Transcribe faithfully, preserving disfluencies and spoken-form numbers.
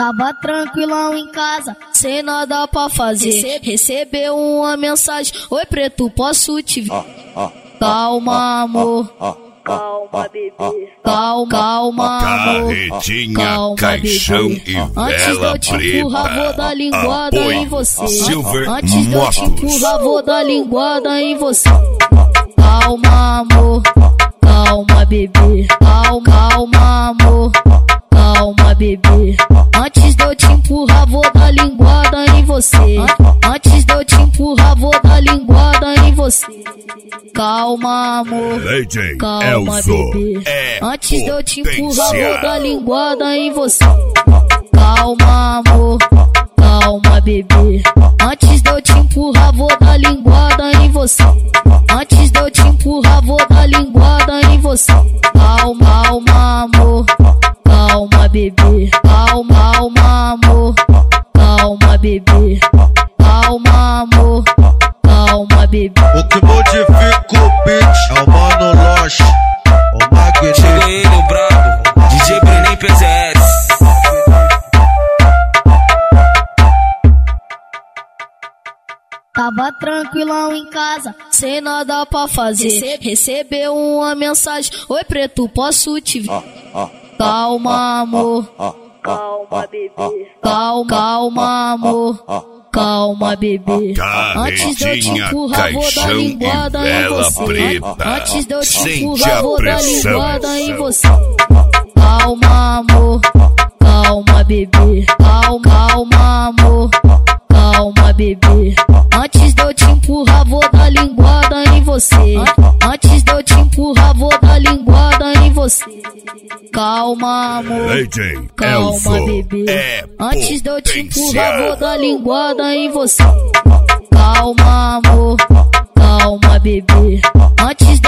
Tava tranquilão em casa, sem nada pra fazer. Recebeu uma mensagem: oi preto, posso te ver? Calma amor, Calma, bebê. calma, calma amor, Carretinha, calma, caixão bebê. e Antes de eu vela te empurrar, vou dar preta. linguada Apoio em você. Silver Antes de eu te Motos. empurrar, vou dar linguada em você. Calma amor, calma bebê, calma, calma amor, calma bebê. Antes de eu te empurrar, vou dar linguada em você. Antes de eu te empurrar, vou dar linguada em você. Calma amor, Legend calma Elzo bebê. é Antes de eu te empurrar, potência. vou dar linguada em você. Calma amor, calma bebê. Antes de eu te empurrar, vou dar linguada em você. Antes de eu te empurrar, vou dar linguada em você. Calma, calma amor, calma bebê. Calma, calma amor, calma bebê. Calma amor, calma bebê. O que modifica o beat é o Mano Loche, o Magneto. Chegou ele, o brabo, D J Brenem P Z S. Tava tranquilão em casa, sem nada pra fazer. Recebeu uma mensagem: oi preto, posso te ver? Calma amor, Calma, bebê. calma, calma amor, calma bebê. Antes de eu te Carretinha, empurrar, vou dar caixão e linguada em vela você. preta. Antes de eu te Sente empurrar, a vou dar pressão. linguada em você. Calma amor, calma bebê. Calma, calma amor, calma bebê. Antes de eu te empurrar, vou dar linguada em você. Antes de eu te empurrar, vou dar linguada em você. Calma amor, Legend calma Elzo bebê. é Antes de eu te empurrar, potência. vou dar linguada em você. Calma amor, calma bebê. Antes de